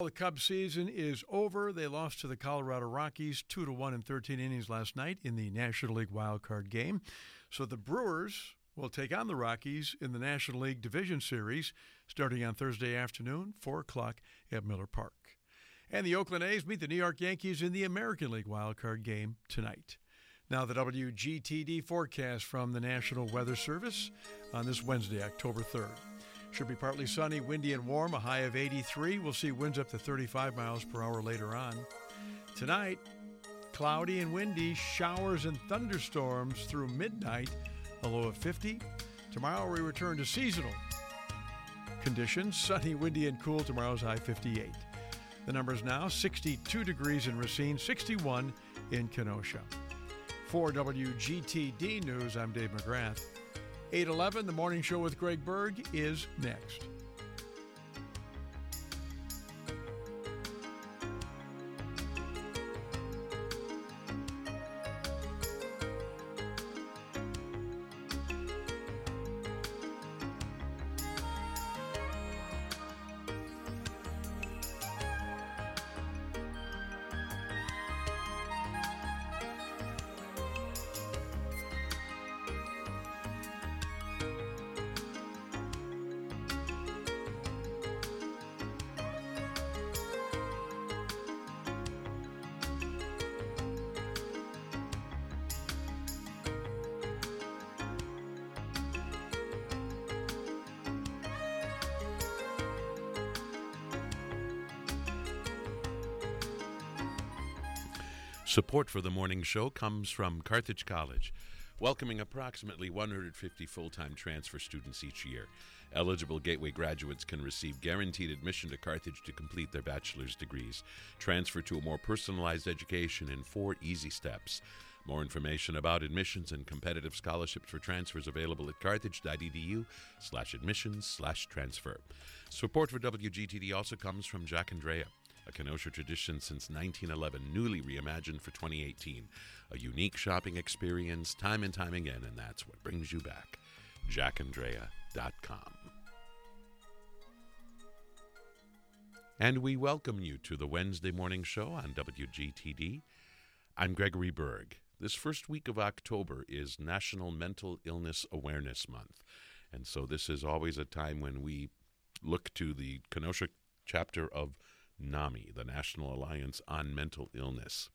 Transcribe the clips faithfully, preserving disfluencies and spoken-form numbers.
the Cubs season is over. They lost to the Colorado Rockies two to one in thirteen innings last night in the National League Wild Card game. So the Brewers will take on the Rockies in the National League Division Series starting on Thursday afternoon, four o'clock at Miller Park. And the Oakland A's meet the New York Yankees in the American League Wild Card game tonight. Now the W G T D forecast from the National Weather Service on this Wednesday, October third. Should be partly sunny, windy, and warm, a high of eighty-three. We'll see winds up to thirty-five miles per hour later on. Tonight, cloudy and windy, showers and thunderstorms through midnight, a low of fifty. Tomorrow we return to seasonal conditions, sunny, windy, and cool. Tomorrow's high fifty-eight. The numbers now, sixty-two degrees in Racine, sixty-one in Kenosha. For W G T D News, I'm Dave McGrath. eight eleven, The Morning Show with Greg Berg is next. Support for the morning show comes from Carthage College, welcoming approximately one hundred fifty full-time transfer students each year. Eligible Gateway graduates can receive guaranteed admission to Carthage to complete their bachelor's degrees. Transfer to a more personalized education in four easy steps. More information about admissions and competitive scholarships for transfers available at carthage.edu slash admissions slash transfer. Support for W G T D also comes from Jack and Drea, a Kenosha tradition since nineteen eleven, newly reimagined for twenty eighteen. A unique shopping experience time and time again, and that's what brings you back. jack and drea dot com. And we welcome you to the Wednesday morning show on W G T D. I'm Gregory Berg. This first week of October is National Mental Illness Awareness Month. And so this is always a time when we look to the Kenosha chapter of NAMI, the National Alliance on Mental Illness,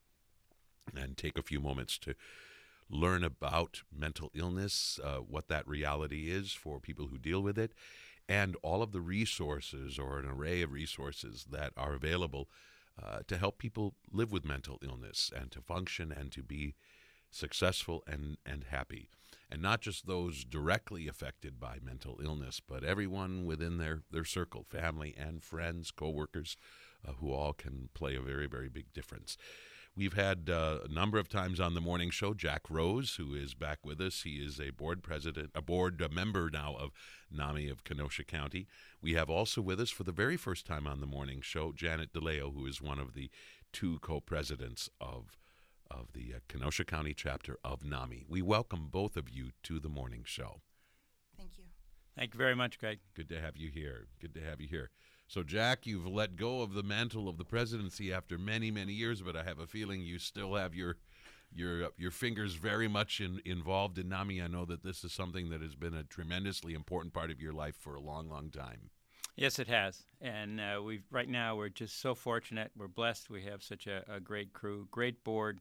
and take a few moments to learn about mental illness, uh, what that reality is for people who deal with it, and all of the resources or an array of resources that are available uh, to help people live with mental illness and to function and to be successful and, and happy. And not just those directly affected by mental illness, but everyone within their, their circle, family and friends, coworkers, uh, who all can play a very, very big difference. We've had uh, a number of times on the morning show Jack Rose, who is back with us. He is a board president, a board a member now of NAMI of Kenosha County. We have also with us for the very first time on the morning show Janet DeLeo, who is one of the two co-presidents of of the uh, Kenosha County chapter of NAMI. We welcome both of you to the morning show. Thank you. Thank you very much, Greg. Good to have you here. Good to have you here. So, Jack, you've let go of the mantle of the presidency after many, many years, but I have a feeling you still have your your your fingers very much in, involved in NAMI. I know that this is something that has been a tremendously important part of your life for a long, long time. Yes, it has. And uh, we've right now we're just so fortunate. We're blessed. We have such a, a great crew, great board.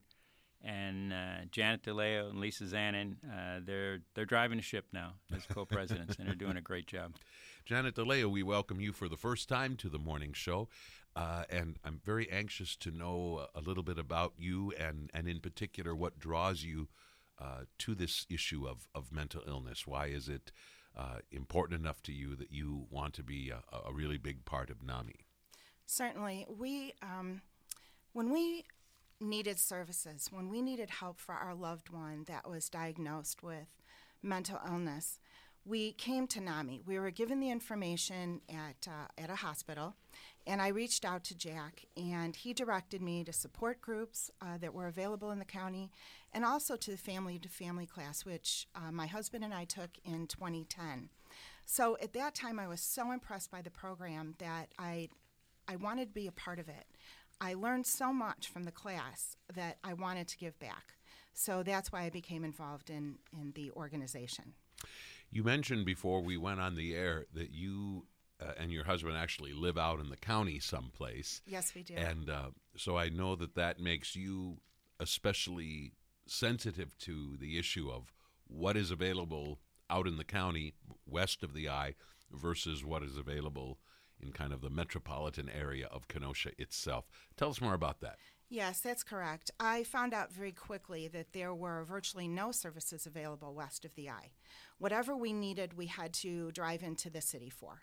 And uh, Janet DeLeo and Lisa Zanin, uh, they're they're driving the ship now as co-presidents, and they're doing a great job. Janet DeLeo, we welcome you for the first time to the morning show, uh, and I'm very anxious to know a little bit about you and, and in particular what draws you uh, to this issue of, of mental illness. Why is it uh, important enough to you that you want to be a, a really big part of NAMI? Certainly. We, um, when we needed services, when we needed help for our loved one that was diagnosed with mental illness, we came to NAMI. We were given the information at uh, at a hospital, and I reached out to Jack, and he directed me to support groups uh, that were available in the county, and also to the family-to-family class, which uh, my husband and I took in twenty ten. So at that time, I was so impressed by the program that I I wanted to be a part of it. I learned so much from the class that I wanted to give back. So that's why I became involved in, in the organization. You mentioned before we went on the air that you uh, and your husband actually live out in the county someplace. Yes, we do. And uh, so I know that that makes you especially sensitive to the issue of what is available out in the county west of the I versus what is available in kind of the metropolitan area of Kenosha itself. Tell us more about that. Yes, that's correct. I found out very quickly that there were virtually no services available west of the I. Whatever we needed, we had to drive into the city for.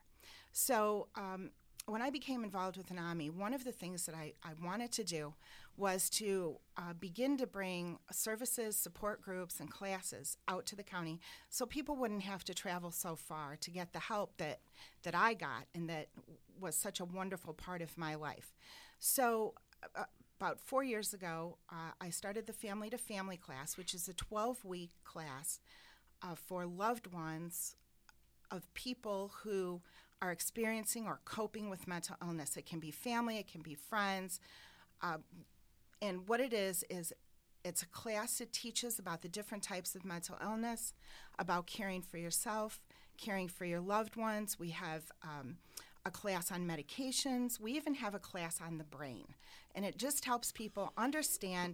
So um, when I became involved with NAMI, one of the things that I, I wanted to do was to uh, begin to bring services, support groups, and classes out to the county so people wouldn't have to travel so far to get the help that, that I got and that was such a wonderful part of my life. So uh, about four years ago, uh, I started the Family to Family class, which is a twelve-week class uh, for loved ones of people who are experiencing or coping with mental illness. It can be family, it can be friends. Uh, and what it is, is it's a class that teaches about the different types of mental illness, about caring for yourself, caring for your loved ones. We have um, a class on medications. We even have a class on the brain. And it just helps people understand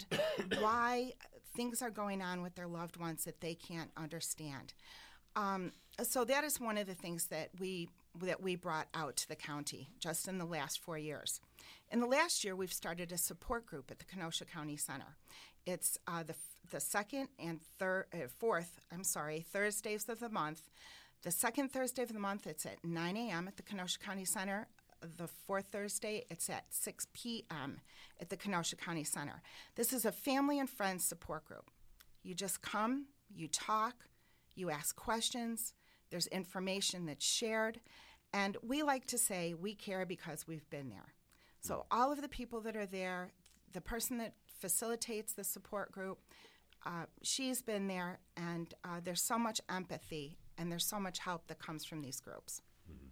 why things are going on with their loved ones that they can't understand. Um, so that is one of the things that we that we brought out to the county just in the last four years. In the last year, we've started a support group at the Kenosha County Center. It's uh, the the second and third, uh, fourth, I'm sorry, Thursdays of the month. The second Thursday of the month, it's at nine a.m. at the Kenosha County Center. The fourth Thursday, it's at six p.m. at the Kenosha County Center. This is a family and friends support group. You just come, you talk, you ask questions, there's information that's shared, and we like to say we care because we've been there. So all of the people that are there, the person that facilitates the support group, uh, she's been there, and uh, there's so much empathy and there's so much help that comes from these groups. Mm-hmm.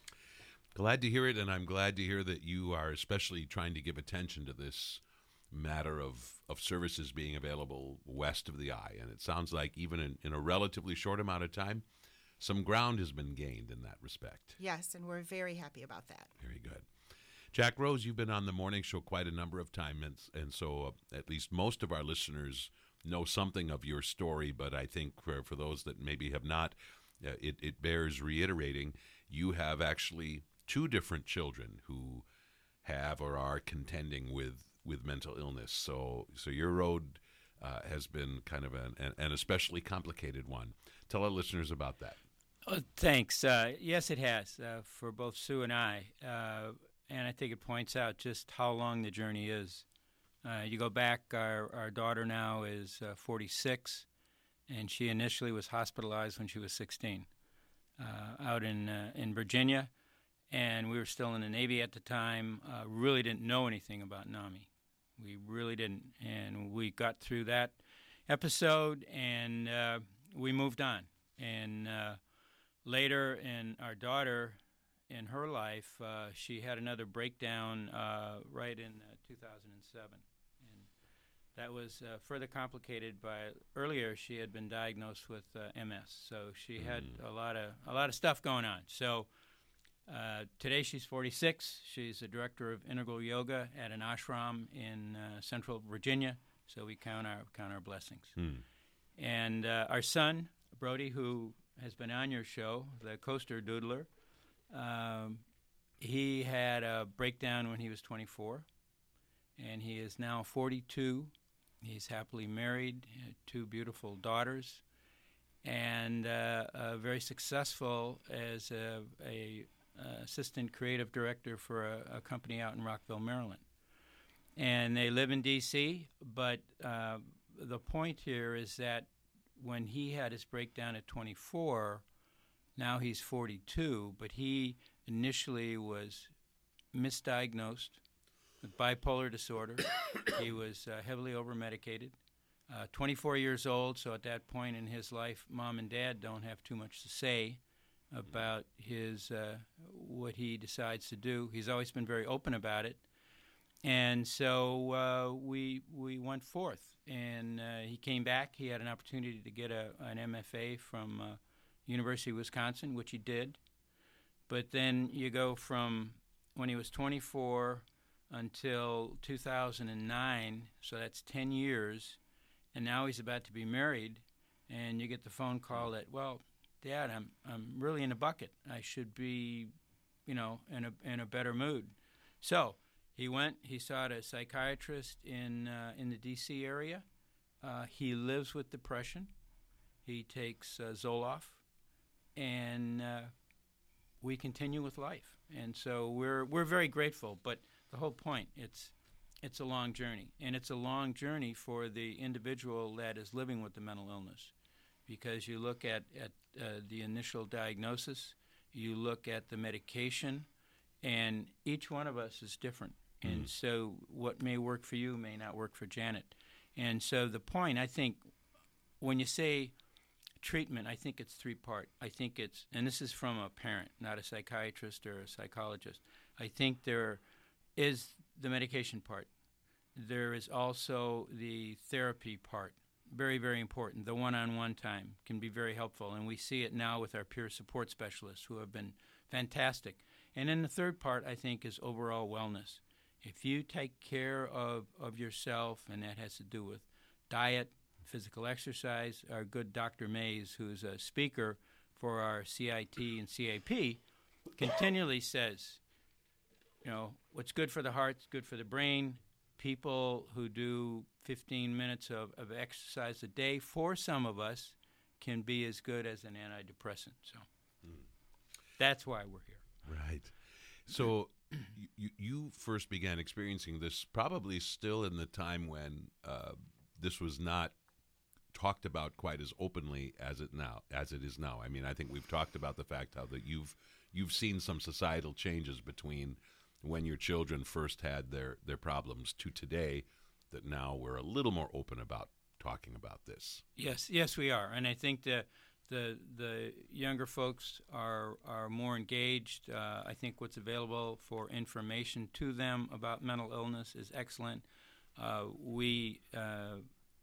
Glad to hear it, and I'm glad to hear that you are especially trying to give attention to this matter of, of services being available west of the I. And it sounds like even in, in a relatively short amount of time, some ground has been gained in that respect. Yes, and we're very happy about that. Very good. Jack Rose, you've been on the morning show quite a number of times, and, and so uh, at least most of our listeners know something of your story, but I think for, for those that maybe have not, uh, it, it bears reiterating. You have actually two different children who have or are contending with, with mental illness. So so your road uh, has been kind of an, an, an especially complicated one. Tell our listeners about that. Oh, thanks. Uh, yes, it has uh, for both Sue and I. Uh, and I think it points out just how long the journey is. Uh, you go back, our, our daughter now is uh, forty-six, and she initially was hospitalized when she was sixteen uh, out in uh, in Virginia. And we were still in the Navy at the time, uh, really didn't know anything about NAMI. We really didn't. And we got through that episode, and uh, we moved on. And uh, later in our daughter, in her life, uh, she had another breakdown uh, right in uh, two thousand seven. And that was uh, further complicated by, earlier she had been diagnosed with uh, M S. So she mm. had a lot of a lot of stuff going on. So Uh, today she's forty-six. She's a director of integral yoga at an ashram in uh, Central Virginia. So we count our count our blessings. Hmm. And uh, our son Brody, who has been on your show, the coaster doodler, um, he had a breakdown when he was twenty-four, and he is now forty-two. He's happily married, uh, two beautiful daughters, and uh, uh, very successful as a, a Uh, assistant creative director for a, a company out in Rockville, Maryland. And they live in D C, but uh, the point here is that when he had his breakdown at twenty-four, now he's forty-two, but he initially was misdiagnosed with bipolar disorder. He was uh, heavily over-medicated, uh, twenty-four years old, so at that point in his life, mom and dad don't have too much to say about his uh, what he decides to do. He's always been very open about it, and so uh, we we went forth. And uh, he came back. He had an opportunity to get a, an M F A from uh, University of Wisconsin, which he did. But then you go from when he was twenty-four until two thousand nine, so that's ten years, and now he's about to be married, and you get the phone call that, well, Dad, I'm I'm really in a bucket. I should be, you know, in a in a better mood. So he went. He saw a psychiatrist in uh, in the D C area. Uh, he lives with depression. He takes uh, Zoloft, and uh, we continue with life. And so we're we're very grateful. But the whole point, it's it's a long journey, and it's a long journey for the individual that is living with the mental illness. Because you look at, at uh, the initial diagnosis, you look at the medication, and each one of us is different. Mm. And so what may work for you may not work for Janet. And so the point, I think, when you say treatment, I think it's three-part. I think it's, and this is from a parent, not a psychiatrist or a psychologist, I think there is the medication part. There is also the therapy part. Very, very important. The one-on-one time can be very helpful, and we see it now with our peer support specialists who have been fantastic. And then the third part, I think, is overall wellness. If you take care of, of yourself, and that has to do with diet, physical exercise, our good Doctor Mays, who's a speaker for our C I T and C A P, continually says, you know, what's good for the heart is good for the brain. People who do fifteen minutes of, of exercise a day, for some of us, can be as good as an antidepressant. So mm. that's why we're here. Right. So you, you first began experiencing this probably still in the time when uh, this was not talked about quite as openly as it now as it is now. I mean, I think we've talked about the fact how that you've you've seen some societal changes between when your children first had their, their problems to today, that now we're a little more open about talking about this. Yes, yes, we are. And I think the the the younger folks are are more engaged. Uh, I think what's available for information to them about mental illness is excellent. Uh, we, uh,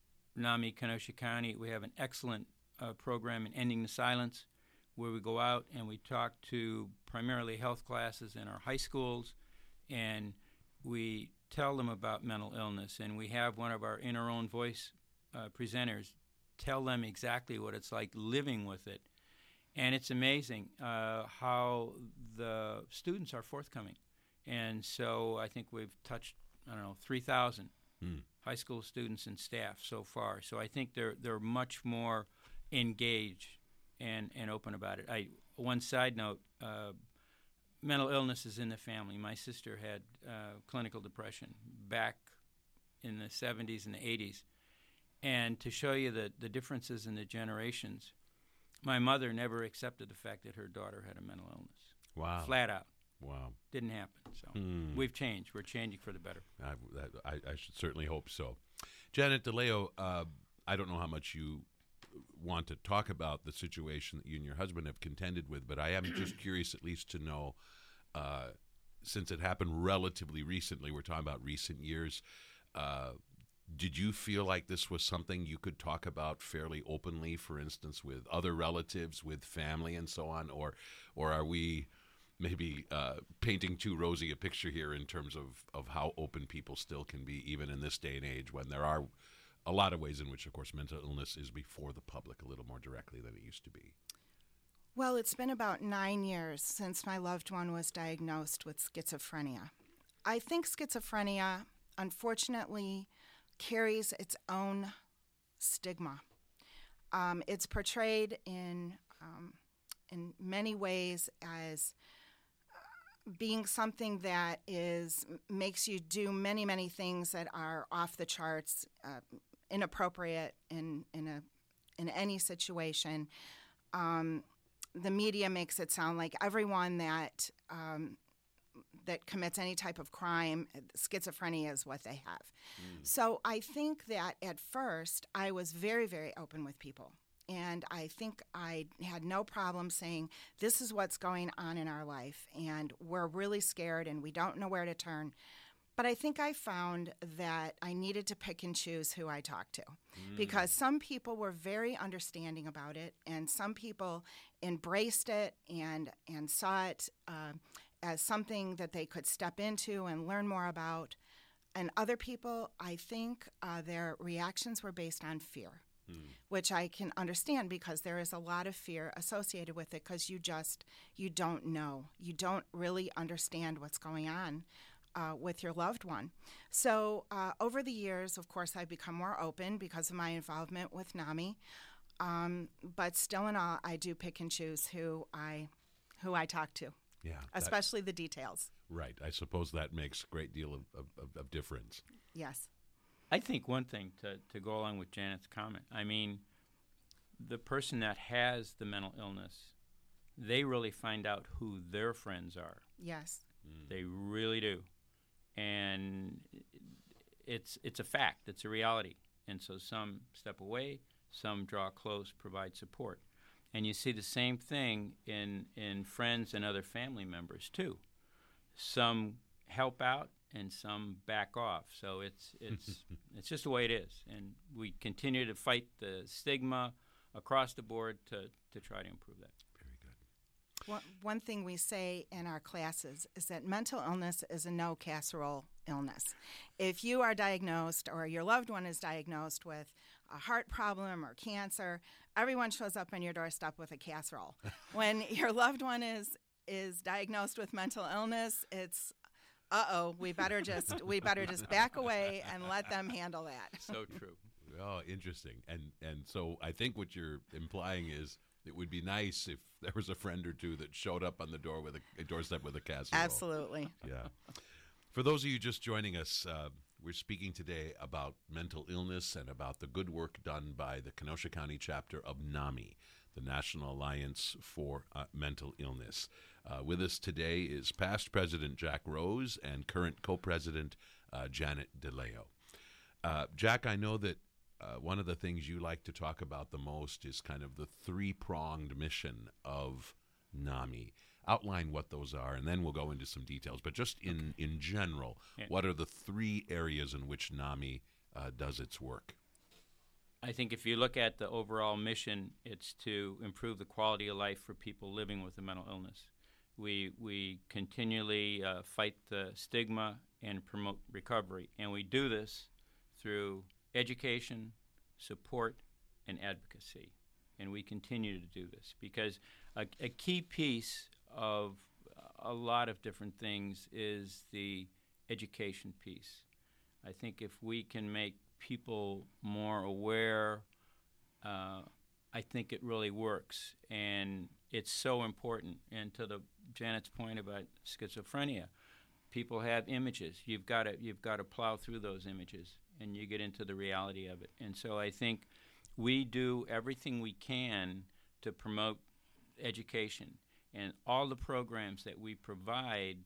NAMI Kenosha County, we have an excellent uh, program in Ending the Silence, where we go out and we talk to primarily health classes in our high schools, and we tell them about mental illness, and we have one of our In Our Own Voice uh, presenters tell them exactly what it's like living with it. And it's amazing uh, how the students are forthcoming. And so I think we've touched, I don't know, three thousand hmm. high school students and staff so far. So I think they're they're much more engaged and, and open about it. I one side note, uh, mental illness is in the family. My sister had uh, clinical depression back in the seventies and the eighties. And to show you the, the differences in the generations, my mother never accepted the fact that her daughter had a mental illness. Wow. Flat out. Wow. Didn't happen. So hmm. we've changed. We're changing for the better. I, I, I should certainly hope so. Janet DeLeo, uh, I don't know how much you want to talk about the situation that you and your husband have contended with, but I am just curious at least to know, uh, since it happened relatively recently, we're talking about recent years, uh, did you feel like this was something you could talk about fairly openly, for instance, with other relatives, with family and so on, or or are we maybe uh, painting too rosy a picture here in terms of, of how open people still can be, even in this day and age when there are a lot of ways in which, of course, mental illness is before the public a little more directly than it used to be? Well, it's been about nine years since my loved one was diagnosed with schizophrenia. I think schizophrenia, unfortunately, carries its own stigma. Um, it's portrayed in um, in many ways as uh, being something that is makes you do many, many things that are off the charts, uh, inappropriate in in a in any situation. Um, the media makes it sound like everyone that um, that commits any type of crime, schizophrenia is what they have. Mm. So I think that at first I was very, very open with people. And I think I had no problem saying, this is what's going on in our life, and we're really scared and we don't know where to turn. But I think I found that I needed to pick and choose who I talked to, mm. because some people were very understanding about it, and some people embraced it and, and saw it uh, as something that they could step into and learn more about. And other people, I think uh, their reactions were based on fear. Mm. Which I can understand, because there is a lot of fear associated with it, because you just, you don't know. You don't really understand what's going on uh, with your loved one. So uh, over the years, of course, I've become more open because of my involvement with NAMI. Um, but still in all, I do pick and choose who I, who I talk to. Yeah, especially the details. Right. I suppose that makes a great deal of, of, of difference. Yes. I think one thing to, to go along with Janet's comment, I mean, the person that has the mental illness, they really find out who their friends are. Yes. Mm. They really do. And it's it's a fact. It's a reality. And so some step away, some draw close, provide support. And you see the same thing in, in friends and other family members, too. Some help out, and some back off. So it's it's it's just the way it is. And we continue to fight the stigma across the board to, to try to improve that. Very good. One, one thing we say in our classes is that mental illness is a no casserole illness. If you are diagnosed, or your loved one is diagnosed with a heart problem or cancer, everyone shows up on your doorstep with a casserole. When your loved one is is diagnosed with mental illness, it's uh-oh, we better just we better just back away and let them handle that. So true. Oh, interesting. And and so I think what you're implying is it would be nice if there was a friend or two that showed up on the door with a, a doorstep with a casserole. Absolutely. Yeah. For those of you just joining us, uh, we're speaking today about mental illness and about the good work done by the Kenosha County chapter of NAMI, the National Alliance for uh, Mental Illness. Uh, with us today is past President Jack Rose and current co-president uh, Janet DeLeo. Uh, Jack, I know that uh, one of the things you like to talk about the most is kind of the three-pronged mission of NAMI. Outline what those are, and then we'll go into some details. But just in, in general, yeah. What are the three areas in which NAMI uh, does its work? I think if you look at the overall mission, it's to improve the quality of life for people living with a mental illness. We we continually uh, fight the stigma and promote recovery, and we do this through education, support, and advocacy. And we continue to do this because a, a key piece of a lot of different things is the education piece. I think if we can make people more aware, uh, I think it really works, and it's so important. And to the Janet's point about schizophrenia, people have images. You've got to you've got to plow through those images, and you get into the reality of it. And so I think we do everything we can to promote education, and all the programs that we provide,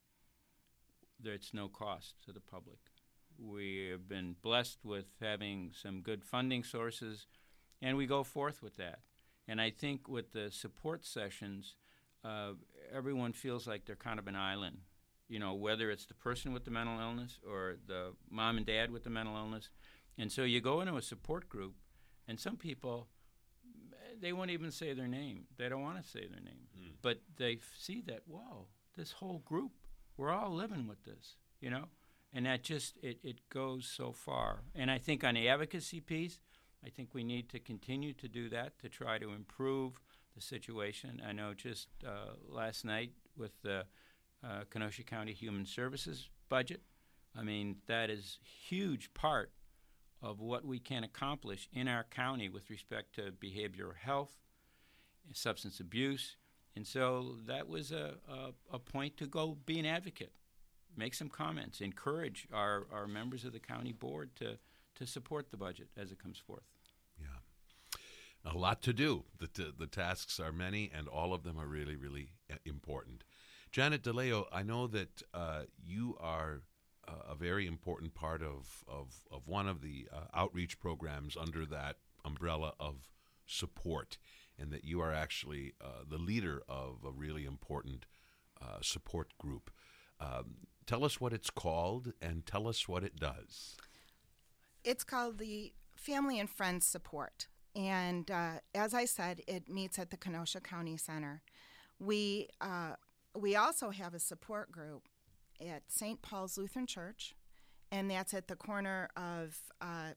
there's no cost to the public. We have been blessed with having some good funding sources, and we go forth with that. And I think with the support sessions, uh, everyone feels like they're kind of an island, you know, whether it's the person with the mental illness or the mom and dad with the mental illness. And so you go into a support group, and some people, they won't even say their name. They don't want to say their name. Mm. But they f- see that, whoa, this whole group, we're all living with this, you know? And that just, it, it goes so far. And I think on the advocacy piece, I think we need to continue to do that to try to improve the situation. I know just uh, last night with the uh, Kenosha County Human Services budget, I mean, that is a huge part of what we can accomplish in our county with respect to behavioral health, substance abuse. And so that was a, a, a point to go be an advocate, make some comments, encourage our, our members of the county board to, to support the budget as it comes forth. Yeah. A lot to do. The, t- the tasks are many, and all of them are really, really important. Janet DeLeo, I know that uh, you are uh, a very important part of, of, of one of the uh, outreach programs under that umbrella of support, and that you are actually uh, the leader of a really important uh, support group. Um, tell us what it's called and tell us what it does. It's called the Family and Friends Support. And uh, as I said, it meets at the Kenosha County Center. We uh, we also have a support group at Saint Paul's Lutheran Church, and that's at the corner of, uh,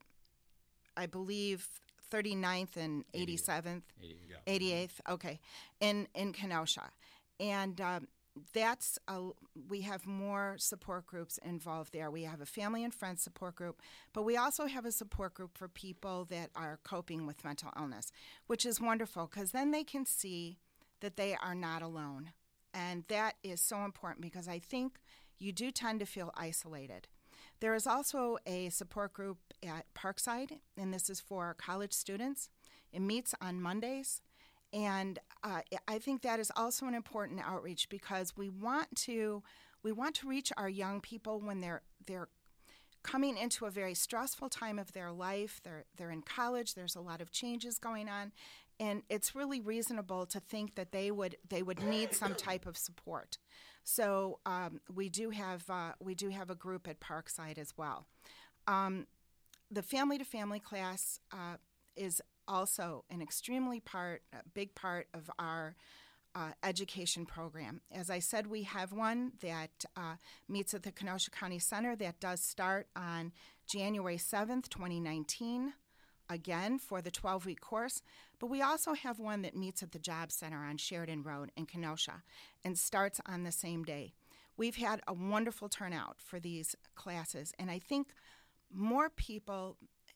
I believe, thirty-ninth and eighty-seventh, eighty-eighth, okay, in, in Kenosha. And um, that's a, we have more support groups involved there. We have a family and friends support group, but we also have a support group for people that are coping with mental illness, which is wonderful because then they can see that they are not alone. And that is so important because I think you do tend to feel isolated. There is also a support group at Parkside, and this is for college students. It meets on Mondays. And uh, I think that is also an important outreach because we want to we want to reach our young people when they're they're coming into a very stressful time of their life. They're they're in college. There's a lot of changes going on, and it's really reasonable to think that they would they would need some type of support. So um, we do have uh, we do have a group at Parkside as well. Um, the family to family class uh, is also an extremely part, a big part of our uh, education program. As I said, we have one that uh, meets at the Kenosha County Center that does start on January seventh, twenty nineteen, again for the twelve-week course. But we also have one that meets at the Job Center on Sheridan Road in Kenosha and starts on the same day. We've had a wonderful turnout for these classes, and I think more people,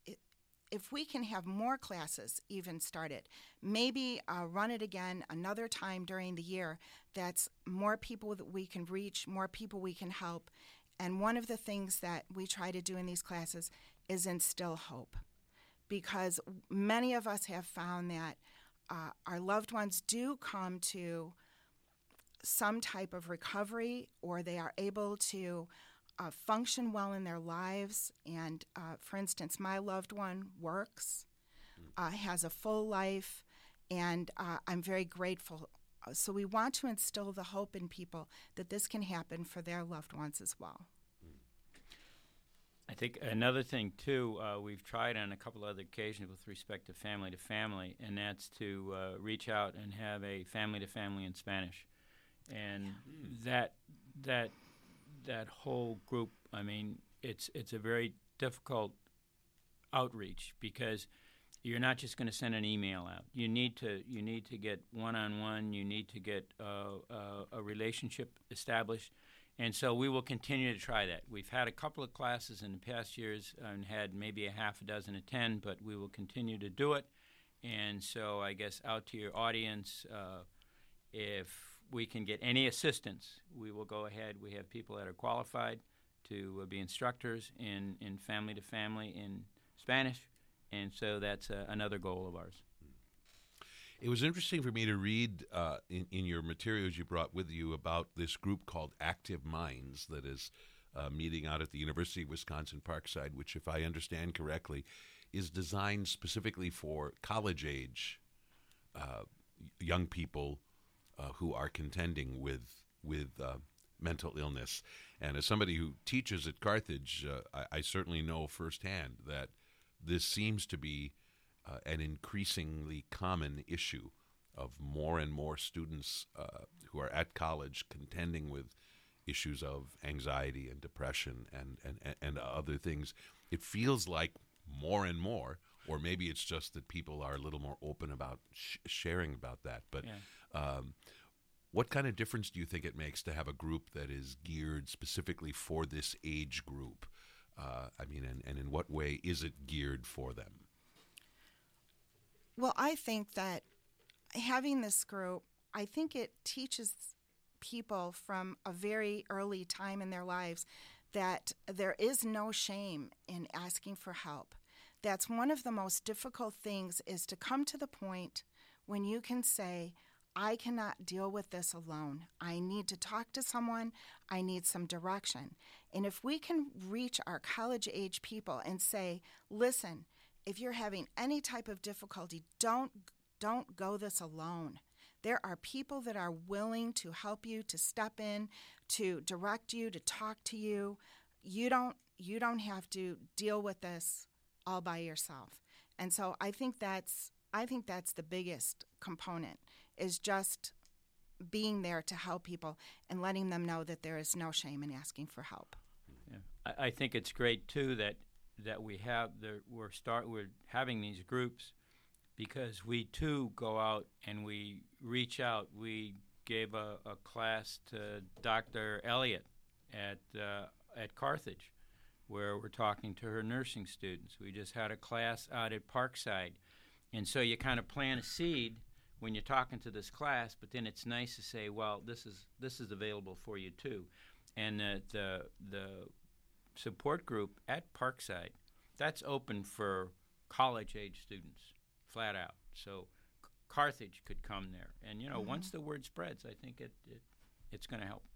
if we can have more classes even started, maybe uh, run it again another time during the year, that's more people that we can reach, more people we can help. And one of the things that we try to do in these classes is instill hope, because many of us have found that uh, our loved ones do come to some type of recovery, or they are able to Uh, function well in their lives. And uh, for instance, my loved one works, uh, has a full life, and uh, I'm very grateful. So we want to instill the hope in people that this can happen for their loved ones as well. I think another thing, too, uh, we've tried on a couple other occasions with respect to family to family, and that's to uh, reach out and have a family to family in Spanish. And yeah. that that that whole group, I mean, it's it's a very difficult outreach because you're not just going to send an email out. You need to you need to get one-on-one. You need to get uh, uh, a relationship established. And so we will continue to try that. We've had a couple of classes in the past years and had maybe a half a dozen attend, but we will continue to do it. And so I guess out to your audience, uh, if we can get any assistance, we will go ahead. We have people that are qualified to uh, be instructors in, in family to family in Spanish, and so that's uh, another goal of ours. It was interesting for me to read uh, in, in your materials you brought with you about this group called Active Minds that is uh, meeting out at the University of Wisconsin Parkside, which, if I understand correctly, is designed specifically for college-age uh, young people Uh, who are contending with with uh, mental illness. And as somebody who teaches at Carthage, uh, I, I certainly know firsthand that this seems to be uh, an increasingly common issue of more and more students uh, who are at college contending with issues of anxiety and depression and, and, and other things. It feels like more and more, or maybe it's just that people are a little more open about sh- sharing about that. But yeah. Um, what kind of difference do you think it makes to have a group that is geared specifically for this age group? Uh, I mean, and, and in what way is it geared for them? Well, I think that having this group, I think it teaches people from a very early time in their lives that there is no shame in asking for help. That's one of the most difficult things, is to come to the point when you can say, I cannot deal with this alone. I need to talk to someone. I need some direction. And if we can reach our college-age people and say, listen, if you're having any type of difficulty, don't don't go this alone. There are people that are willing to help you, to step in, to direct you, to talk to you. You don't you don't have to deal with this all by yourself. And so I think that's I think that's the biggest component, is just being there to help people and letting them know that there is no shame in asking for help. Yeah. I, I think it's great too that that we have the we're start we're having these groups, because we too go out and we reach out. We gave a, a class to Doctor Elliott at uh, at Carthage, where we're talking to her nursing students. We just had a class out at Parkside. And so you kind of plant a seed when you're talking to this class, but then it's nice to say, well, this is this is available for you too. And uh, the the support group at Parkside, that's open for college-age students, flat out. So C- Carthage could come there. And, you know, mm-hmm. once the word spreads, I think it, it it's going to help.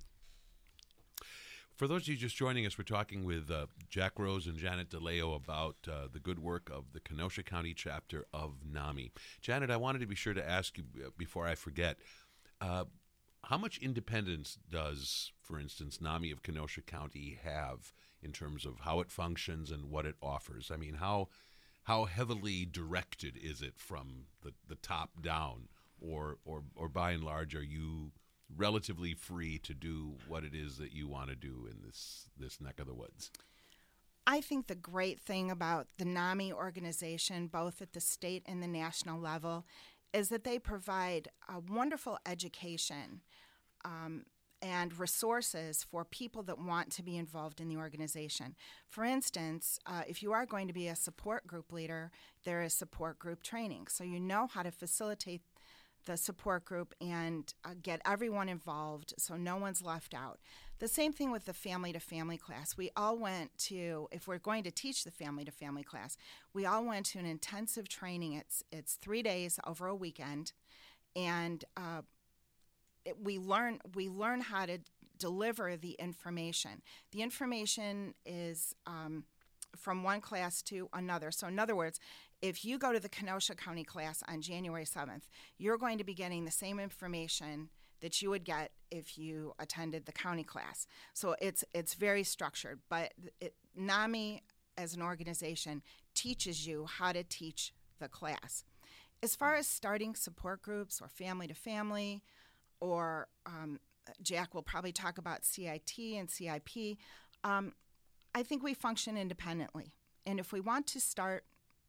For those of you just joining us, we're talking with uh, Jack Rose and Janet DeLeo about uh, the good work of the Kenosha County chapter of NAMI. Janet, I wanted to be sure to ask you uh, before I forget, uh, how much independence does, for instance, NAMI of Kenosha County have in terms of how it functions and what it offers? I mean, how how heavily directed is it from the, the top down, or, or or by and large, are you relatively free to do what it is that you want to do in this this neck of the woods? I think the great thing about the NAMI organization, both at the state and the national level, is that they provide a wonderful education um, and resources for people that want to be involved in the organization. For instance, uh, if you are going to be a support group leader, there is support group training. So you know how to facilitate the support group and uh, get everyone involved so no one's left out. The same thing with the family-to-family class. We all went to, if we're going to teach the family-to-family class, we all went to an intensive training. It's it's three days over a weekend, and uh, it, we learn we learn how to deliver the information. The information is um, from one class to another. So in other words, if you go to the Kenosha County class on January seventh, you're going to be getting the same information that you would get if you attended the county class. So it's it's very structured, but it, NAMI as an organization teaches you how to teach the class. As far as starting support groups or family to family, or um, Jack will probably talk about C I T and C I P, um, I think we function independently. And if we want to start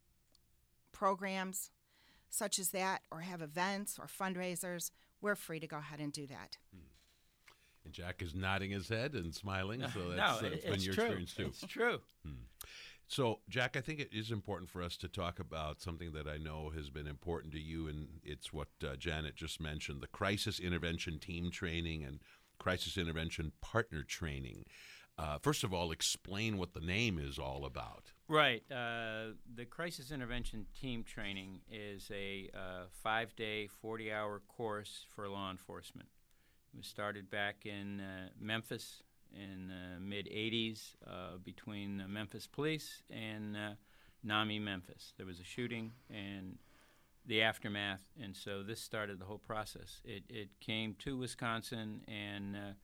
programs such as that, or have events or fundraisers, we're free to go ahead and do that. Hmm. And Jack is nodding his head and smiling, so that's, no, uh, it's been your true. experience too. It's true. Hmm. So, Jack, I think it is important for us to talk about something that I know has been important to you, and it's what uh, Janet just mentioned, the crisis intervention team training and crisis intervention partner training. Uh, first of all, explain what the name is all about. Right. Uh, the Crisis Intervention Team Training is a uh, five-day, forty-hour course for law enforcement. It was started back in uh, Memphis in the mid-eighties uh, between the Memphis Police and uh, NAMI Memphis. There was a shooting and the aftermath, and so this started the whole process. It, it came to Wisconsin, and uh,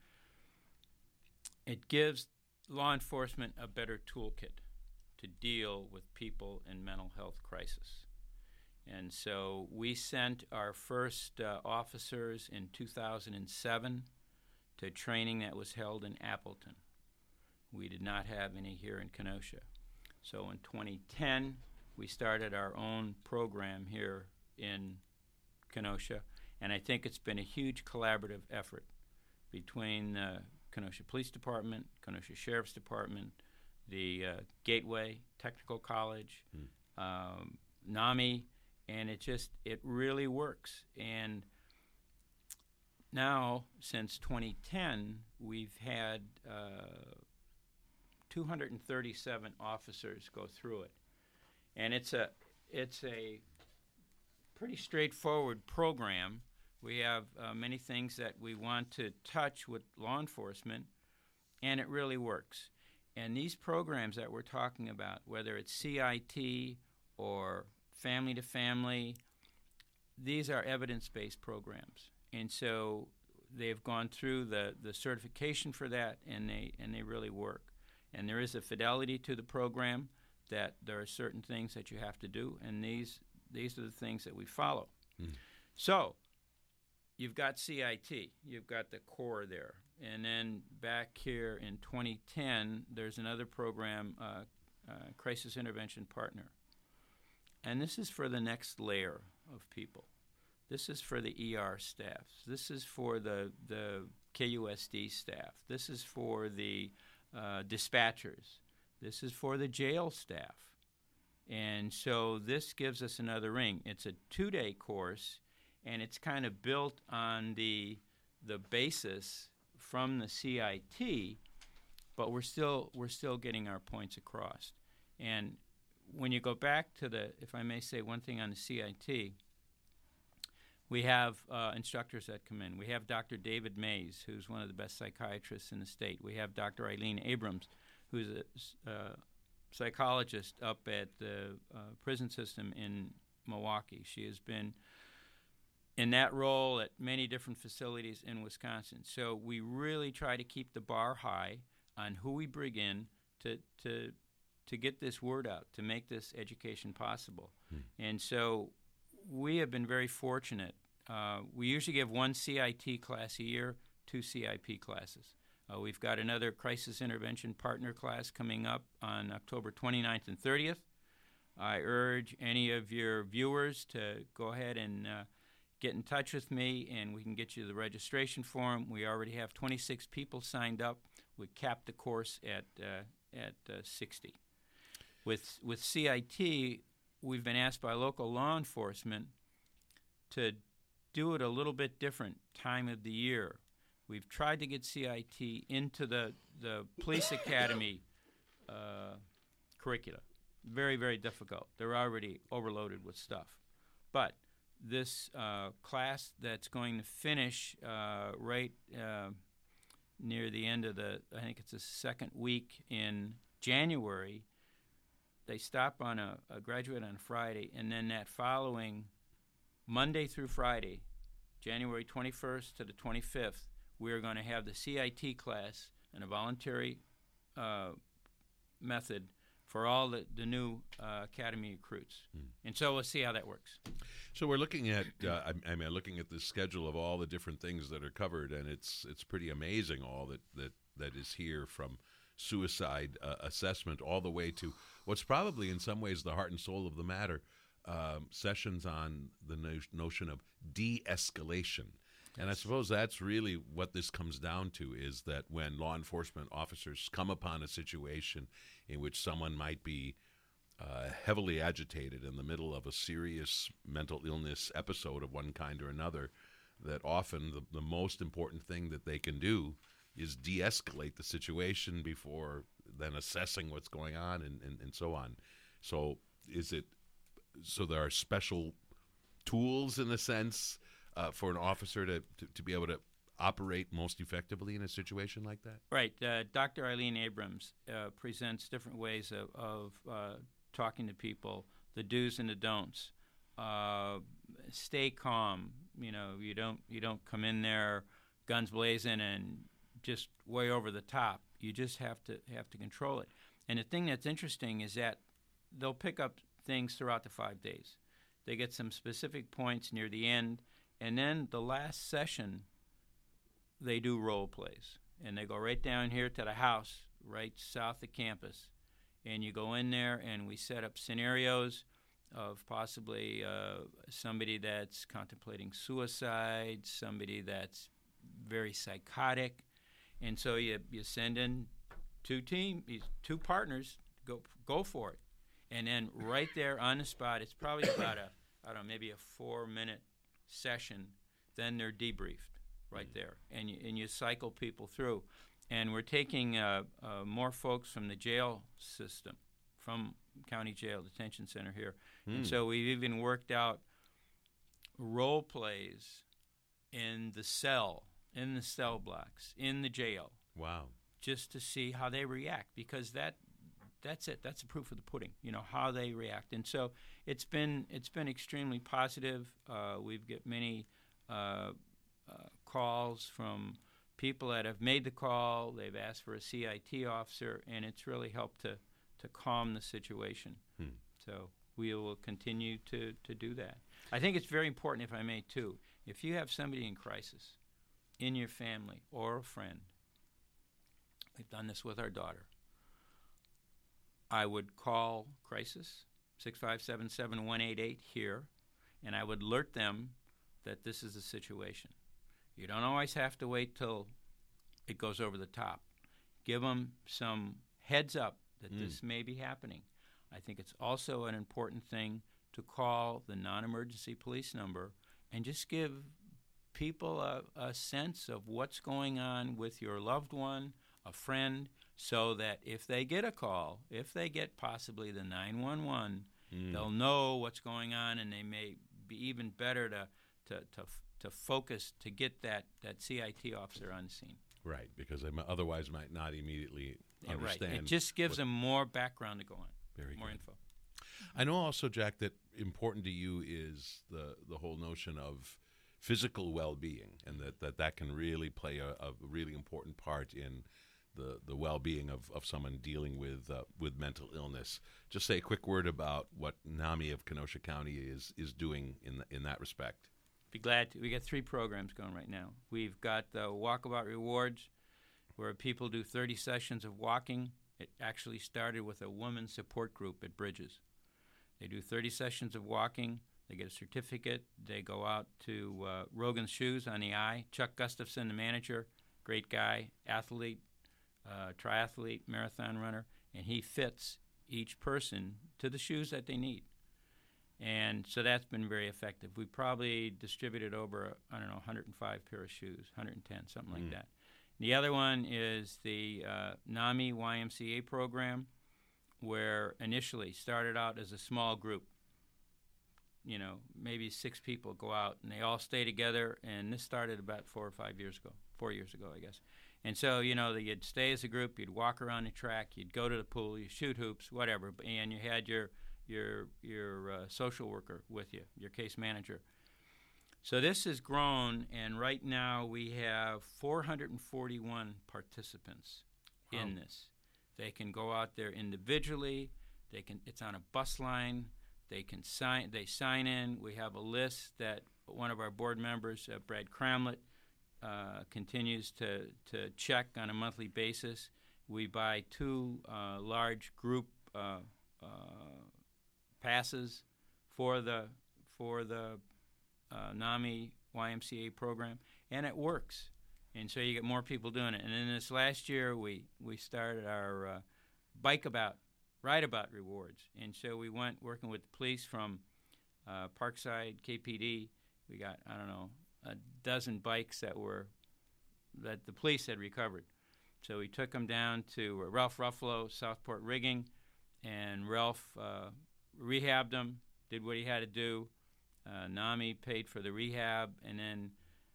it gives law enforcement a better toolkit to deal with people in mental health crisis. And so we sent our first uh, officers in two thousand seven to training that was held in Appleton. We did not have any here in Kenosha. So in twenty ten, we started our own program here in Kenosha, and I think it's been a huge collaborative effort between uh, Kenosha Police Department, Kenosha Sheriff's Department, the uh, Gateway Technical College, hmm. um, NAMI, and it just, it really works. And now, since twenty ten, we've had uh, two hundred thirty-seven officers go through it. And it's a, it's a pretty straightforward program. We have uh, many things that we want to touch with law enforcement, and it really works. And these programs that we're talking about, whether it's C I T or family to family. These are evidence-based programs, and so they've gone through the, the certification for that, and they and they really work. And there is a fidelity to the program that there are certain things that you have to do, and these these are the things that we follow. Mm. So you've got C I T, you've got the core there, and then back here in twenty ten, there's another program, uh, uh, Crisis Intervention Partner, and this is for the next layer of people. This is for the E R staff. This is for the the K U S D staff. This is for the uh, dispatchers. This is for the jail staff. And so this gives us another ring. It's a two-day course, and it's kind of built on the the basis from the C I T, but we're still we're still getting our points across. And when you go back to the, if I may say one thing on the C I T, we have uh, instructors that come in. We have Doctor David Mays, who's one of the best psychiatrists in the state. We have Doctor Eileen Abrams, who's a uh, psychologist up at the uh, prison system in Milwaukee. She has been in that role at many different facilities in Wisconsin. So we really try to keep the bar high on who we bring in to to to get this word out, to make this education possible. Hmm. And so we have been very fortunate. Uh, we usually give one C I T class a year, two C I P classes. Uh, we've got another Crisis Intervention Partner class coming up on October twenty-ninth and thirtieth. I urge any of your viewers to go ahead and uh, get in touch with me, and we can get you the registration form. We already have twenty-six people signed up. We capped the course at uh, at uh, sixty. With with C I T, we've been asked by local law enforcement to do it a little bit different time of the year. We've tried to get C I T into the, the police academy uh, curricula. Very, very difficult. They're already overloaded with stuff. But this uh, class that's going to finish uh, right uh, near the end of the, I think it's the second week in January, they stop on a, a graduate on Friday, and then that following Monday through Friday, January twenty-first to the twenty-fifth, we're going to have the C I T class and a voluntary uh, method for all the, the new uh, academy recruits. Mm. And so we'll see how that works. So we're looking at, uh, I, I mean, looking at the schedule of all the different things that are covered, and it's it's pretty amazing all that, that, that is here, from suicide uh, assessment all the way to what's probably in some ways the heart and soul of the matter, um, sessions on the no- notion of de-escalation. And I suppose that's really what this comes down to, is that when law enforcement officers come upon a situation in which someone might be uh, heavily agitated in the middle of a serious mental illness episode of one kind or another, that often the, the most important thing that they can do is de-escalate the situation before then assessing what's going on, and, and, and so on. So is it, so there are special tools in a sense uh, for an officer to, to, to be able to operate most effectively in a situation like that? Right. Uh, Doctor Eileen Abrams uh, presents different ways of, of uh, talking to people, the do's and the don'ts. Uh, stay calm. You know, you don't you don't come in there guns blazing and just way over the top. You just have to have to control it. And the thing that's interesting is that they'll pick up things throughout the five days. They get some specific points near the end, and then the last session, they do role plays. And they go right down here to the house, right south of campus. And you go in there, and we set up scenarios of possibly uh, somebody that's contemplating suicide, somebody that's very psychotic. And so you you send in two team, two partners, go go for it. And then right there on the spot, it's probably about a, I don't know, maybe a four-minute session. Then they're debriefed right there. And you, and you cycle people through. And we're taking uh, uh, more folks from the jail system, from County Jail Detention Center here. Mm. And so we've even worked out role plays in the cell, in the cell blocks, in the jail. Wow. Just to see how they react, because that that's it. That's the proof of the pudding. You know how they react, and so it's been it's been extremely positive. Uh, we've got many uh, uh, calls from people that have made the call. They've asked for a C I T officer, and it's really helped to to calm the situation. Hmm. So we will continue to to do that. I think it's very important, if I may, too. If you have somebody in crisis in your family or a friend, we've done this with our daughter, I would call crisis, six five seven, seven one eight eight here, and I would alert them that this is the situation. You don't always have to wait till it goes over the top. Give them some heads up that mm. this may be happening. I think it's also an important thing to call the non-emergency police number and just give people a, a sense of what's going on with your loved one, a friend, so that if they get a call, if they get possibly the nine one one, mm. they'll know what's going on, and they may be even better to to to, to focus to get that, that C I T officer on the scene. Right, because they otherwise might not immediately yeah, understand. Right. It just gives what, them more background to go on, very more good. info. I know also, Jack, that important to you is the, the whole notion of physical well-being, and that, that, that can really play a, a really important part in the, the well-being of, of someone dealing with uh, with mental illness. Just say a quick word about what NAMI of Kenosha County is is doing in the, in that respect. Be glad to. We got three programs going right now. We've got the Walkabout Rewards, where people do thirty sessions of walking. It actually started with a women's support group at Bridges. They do thirty sessions of walking. They get a certificate. They go out to uh, Rogan's Shoes on the I. Chuck Gustafson, the manager, great guy, athlete, uh, triathlete, marathon runner, and he fits each person to the shoes that they need. And so that's been very effective. We probably distributed over, I don't know, one hundred five pair of shoes, one hundred ten, something like mm. that. The other one is the uh, NAMI Y M C A program, where initially started out as a small group. You know, maybe six people go out, and they all stay together, and this started about four or five years ago, four years ago, I guess. And so, you know, you'd stay as a group, you'd walk around the track, you'd go to the pool, you'd shoot hoops, whatever, and you had your your your uh, social worker with you, your case manager. So this has grown, and right now we have four hundred forty-one participants wow. in this. They can go out there individually. They can. It's on a bus line. They can sign. They sign in. We have a list that one of our board members, uh, Brad Cramlett, uh, continues to to check on a monthly basis. We buy two uh, large group uh, uh, passes for the for the uh, NAMI Y M C A program, and it works. And so you get more people doing it. And then this last year, we, we started our uh, Bike About, Ride About rewards. And so we went working with the police from uh, Parkside, K P D. We got, I don't know, a dozen bikes that were that the police had recovered. So we took them down to uh, Ralph Ruffalo, Southport Rigging, and Ralph uh, rehabbed them, did what he had to do. Uh, NAMI paid for the rehab, and then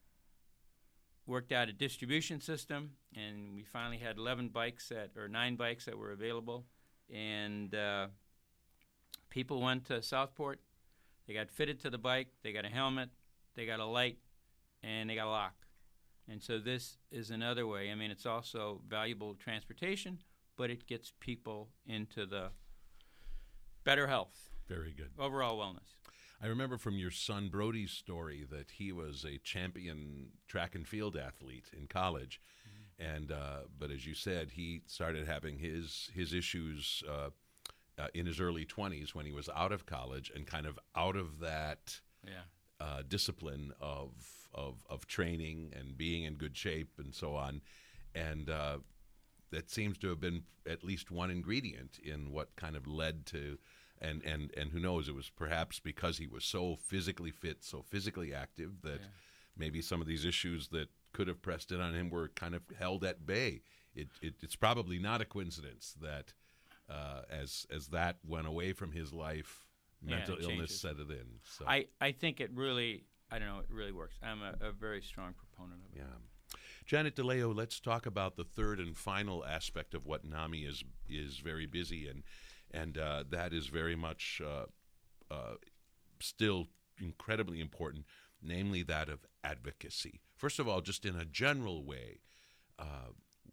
worked out a distribution system, and we finally had eleven bikes that, or nine bikes that were available, and uh, people went to Southport. They got fitted to the bike. They got a helmet. They got a light, and they got a lock. And so this is another way. I mean, it's also valuable transportation, but it gets people into the better health. Very good. Overall wellness. I remember from your son Brody's story that he was a champion track and field athlete in college, mm-hmm. and uh, but as you said, he started having his his issues uh, uh, in his early twenties when he was out of college and kind of out of that yeah. uh, discipline of of of training and being in good shape and so on, and uh, that seems to have been at least one ingredient in what kind of led to. And, and and who knows, it was perhaps because he was so physically fit, so physically active, that yeah. maybe some of these issues that could have pressed in on him were kind of held at bay. It, it It's probably not a coincidence that uh, as as that went away from his life, mental yeah, illness set it in. So. I, I think it really, I don't know, it really works. I'm a, a very strong proponent of it. Yeah. Janet DeLeo, let's talk about the third and final aspect of what NAMI is is very busy in, and uh, that is very much uh, uh, still incredibly important, namely that of advocacy. First of all, just in a general way, uh,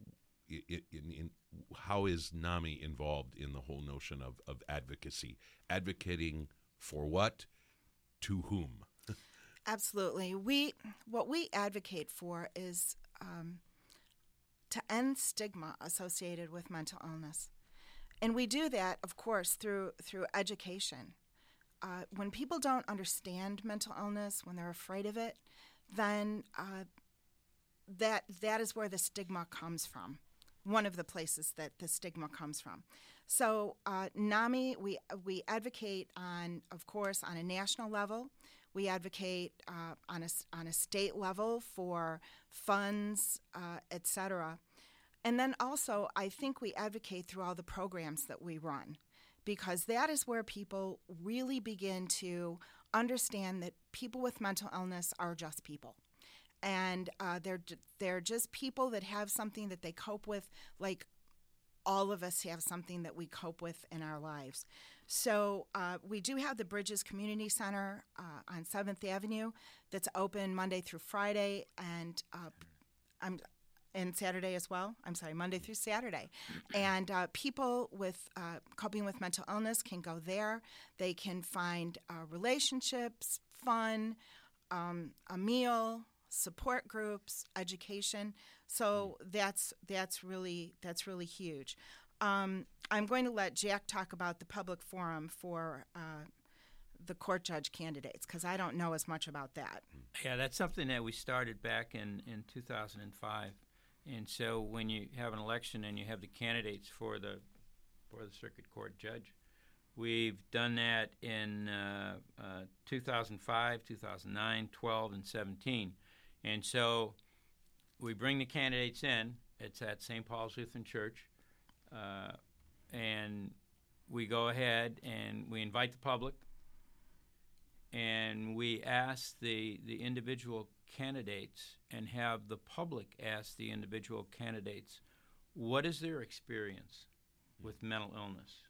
in, in, in how is NAMI involved in the whole notion of, of advocacy? Advocating for what? To whom? Absolutely. We what we advocate for is um, to end stigma associated with mental illness, and we do that, of course, through through education. Uh, when people don't understand mental illness, when they're afraid of it, then uh, that that is where the stigma comes from. One of the places that the stigma comes from. So uh, NAMI, we we advocate on, of course, on a national level. We advocate uh, on a on a state level for funds, uh, et cetera. And then also, I think we advocate through all the programs that we run, because that is where people really begin to understand that people with mental illness are just people. And uh, they're they're just people that have something that they cope with, like all of us have something that we cope with in our lives. So uh, we do have the Bridges Community Center uh, on seventh Avenue that's open Monday through Friday, and uh, I'm and Saturday as well. I'm sorry, Monday through Saturday. And uh, people with uh, coping with mental illness can go there. They can find uh, relationships, fun, um, a meal, support groups, education. So that's that's really that's really huge. Um, I'm going to let Jack talk about the public forum for uh, the court judge candidates, because I don't know as much about that. Yeah, that's something that we started back in, in two thousand five. And so when you have an election and you have the candidates for the for the circuit court judge, we've done that in uh, uh, two thousand five, two thousand nine, twelve, and seventeen. And so we bring the candidates in. It's at Saint Paul's Lutheran Church. Uh, and we go ahead and we invite the public. And we ask the, the individual candidates and have the public ask the individual candidates, what is their experience with mental illness?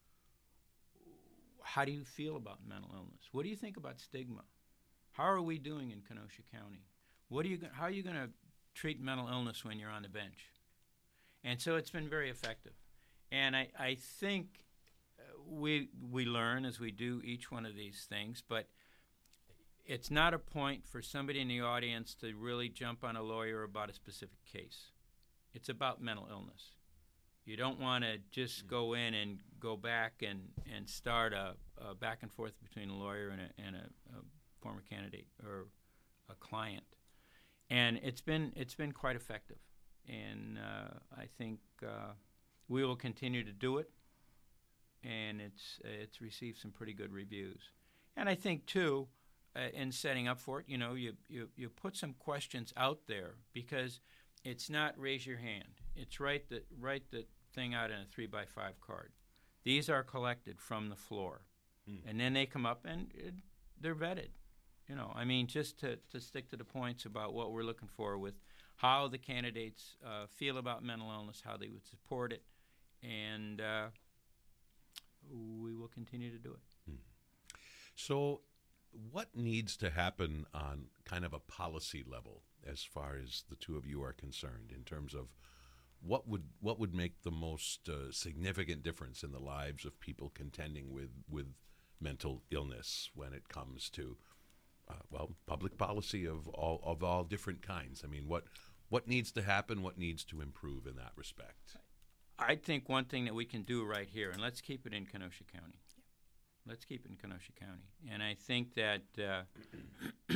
How do you feel about mental illness? What do you think about stigma? How are we doing in Kenosha County? What are you? How are you going to treat mental illness when you're on the bench? And so it's been very effective. And I, I think we we learn as we do each one of these things, but it's not a point for somebody in the audience to really jump on a lawyer about a specific case. It's about mental illness. You don't want to just go in and go back and, and start a, a back and forth between a lawyer and a, and a, a former candidate or a client. And it's been it's been quite effective, and uh, I think uh, we will continue to do it. And it's it's received some pretty good reviews. And I think too, uh, in setting up for it, you know, you, you you put some questions out there, because it's not raise your hand. It's write the write the thing out in a three by five card. These are collected from the floor, mm. and then they come up and it, they're vetted. You know, I mean, just to, to stick to the points about what we're looking for with how the candidates uh, feel about mental illness, how they would support it, and uh, we will continue to do it. Hmm. So what needs to happen on kind of a policy level as far as the two of you are concerned, in terms of what would what would make the most uh, significant difference in the lives of people contending with, with mental illness when it comes to Uh, well, public policy of all of all different kinds? I mean, what what needs to happen? What needs to improve in that respect? I think one thing that we can do right here, and let's keep it in Kenosha County. Yeah. Let's keep it in Kenosha County. And I think that uh,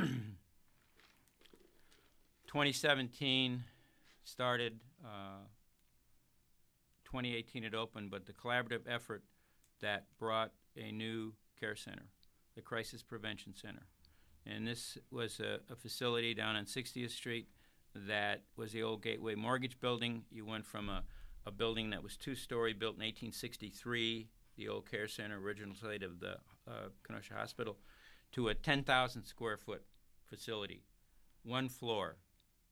twenty seventeen started, uh, twenty eighteen it opened, but the collaborative effort that brought a new care center, the Crisis Prevention Center. And this was a, a facility down on sixtieth Street that was the old Gateway Mortgage Building. You went from a, a building that was two-story, built in eighteen sixty-three, the old care center, original site of the uh, Kenosha Hospital, to a ten thousand square foot facility, one floor,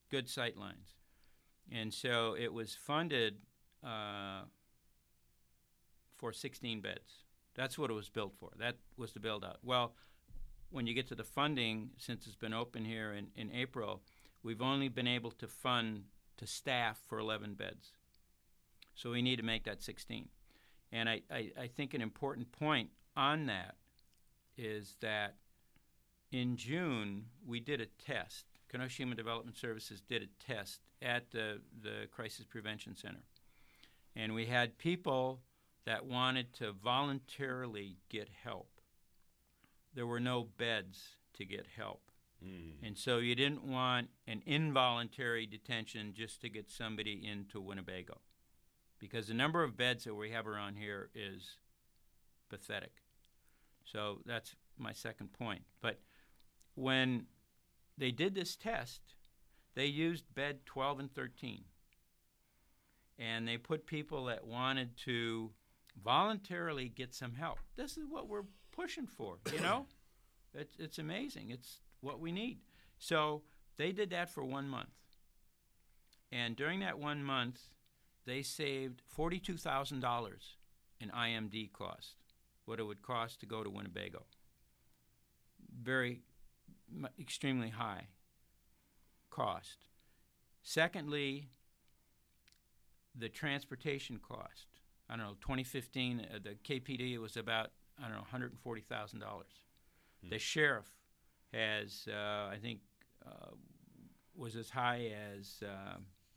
good sight lines. And so it was funded uh, for sixteen beds. That's what it was built for. That was the build out. Well, when you get to the funding, since it's been open here in, in April, we've only been able to fund to staff for eleven beds. So we need to make that sixteen. And I, I, I think an important point on that is that in June, we did a test. Kenosha Human Development Services did a test at the, the Crisis Prevention Center. And we had people that wanted to voluntarily get help. There were no beds to get help. Mm. And so you didn't want an involuntary detention just to get somebody into Winnebago, because the number of beds that we have around here is pathetic. So that's my second point. But when they did this test, they used bed twelve and thirteen. And they put people that wanted to voluntarily get some help. This is what we're pushing for, you know? It's, it's amazing. It's what we need. So they did that for one month. And during that one month, they saved forty-two thousand dollars in I M D cost, what it would cost to go to Winnebago. Very, extremely high cost. Secondly, the transportation cost. I don't know, twenty fifteen, uh, the K P D was about, I don't know, one hundred forty thousand dollars. Hmm. The sheriff has, uh, I think, uh, was as high as uh,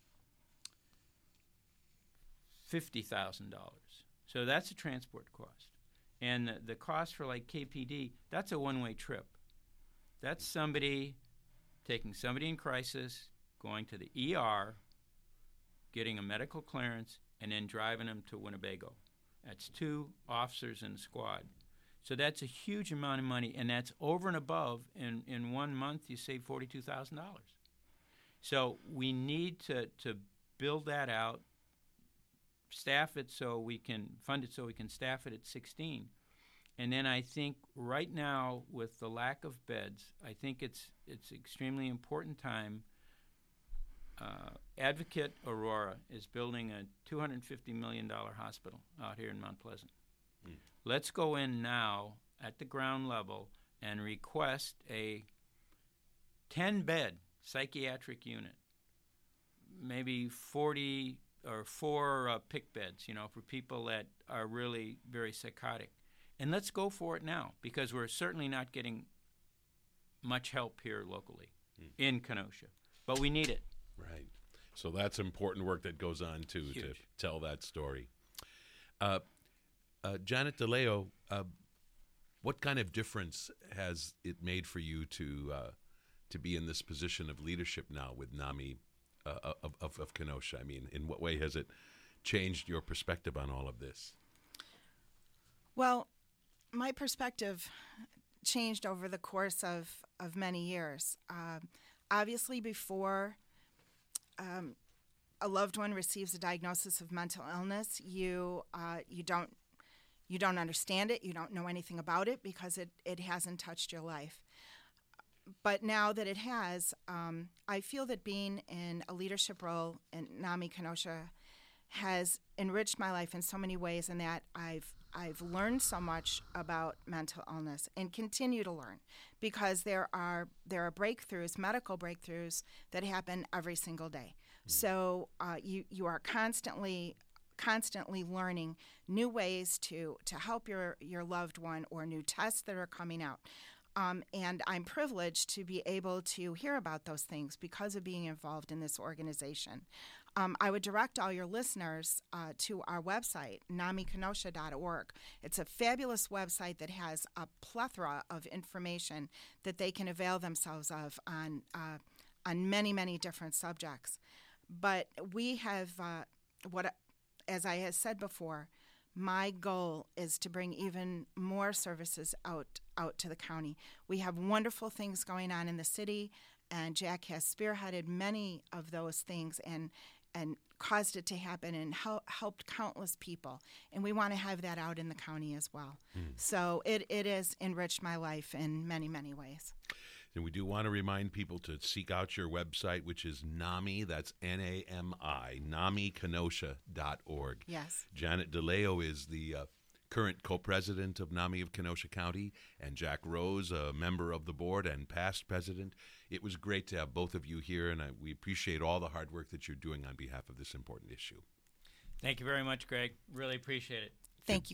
fifty thousand dollars. So that's a transport cost. And the, the cost for, like, K P D, that's a one-way trip. That's somebody taking somebody in crisis, going to the E R, getting a medical clearance, and then driving them to Winnebago. That's two officers in a squad. So that's a huge amount of money, and that's over and above. In, in one month, you save forty-two thousand dollars. So we need to, to build that out, staff it so we can, fund it so we can staff it at sixteen. And then I think right now, with the lack of beds, I think it's it's extremely important time. Uh, Advocate Aurora is building a two hundred fifty million dollars hospital out here in Mount Pleasant. Mm. Let's go in now at the ground level and request a ten-bed psychiatric unit, maybe forty or four uh, P I C beds, you know, for people that are really very psychotic. And let's go for it now, because we're certainly not getting much help here locally mm. in Kenosha. But we need it. Right. So that's important work that goes on, too, Huge. to tell that story. Uh, uh, Janet DeLeo, uh, what kind of difference has it made for you to uh, to be in this position of leadership now with NAMI uh, of, of, of Kenosha? I mean, in what way has it changed your perspective on all of this? Well, my perspective changed over the course of, of many years. Uh, obviously, before um, a loved one receives a diagnosis of mental illness, you uh, you don't you don't understand it, you don't know anything about it because it, it hasn't touched your life. But now that it has, um, I feel that being in a leadership role in NAMI Kenosha has enriched my life in so many ways, in that I've I've learned so much about mental illness and continue to learn, because there are there are breakthroughs, medical breakthroughs that happen every single day. Mm-hmm. So uh, you you are constantly constantly learning new ways to to help your your loved one, or new tests that are coming out. Um, and I'm privileged to be able to hear about those things because of being involved in this organization. Um, I would direct all your listeners uh, to our website, nami kenosha dot org. It's a fabulous website that has a plethora of information that they can avail themselves of on uh, on many, many different subjects. But we have, uh, what, as I had said before, my goal is to bring even more services out out to the county. We have wonderful things going on in the city, and Jack has spearheaded many of those things and and caused it to happen and hel- helped countless people. And we want to have that out in the county as well. Mm. So it, it has enriched my life in many, many ways. And we do want to remind people to seek out your website, which is NAMI, that's N A M I, nami kenosha dot org. Yes. Janet DeLeo is the uh, current co-president of NAMI of Kenosha County, and Jack Rose, a member of the board and past president. It was great to have both of you here, and I, we appreciate all the hard work that you're doing on behalf of this important issue. Thank you very much, Greg. Really appreciate it. Thank you.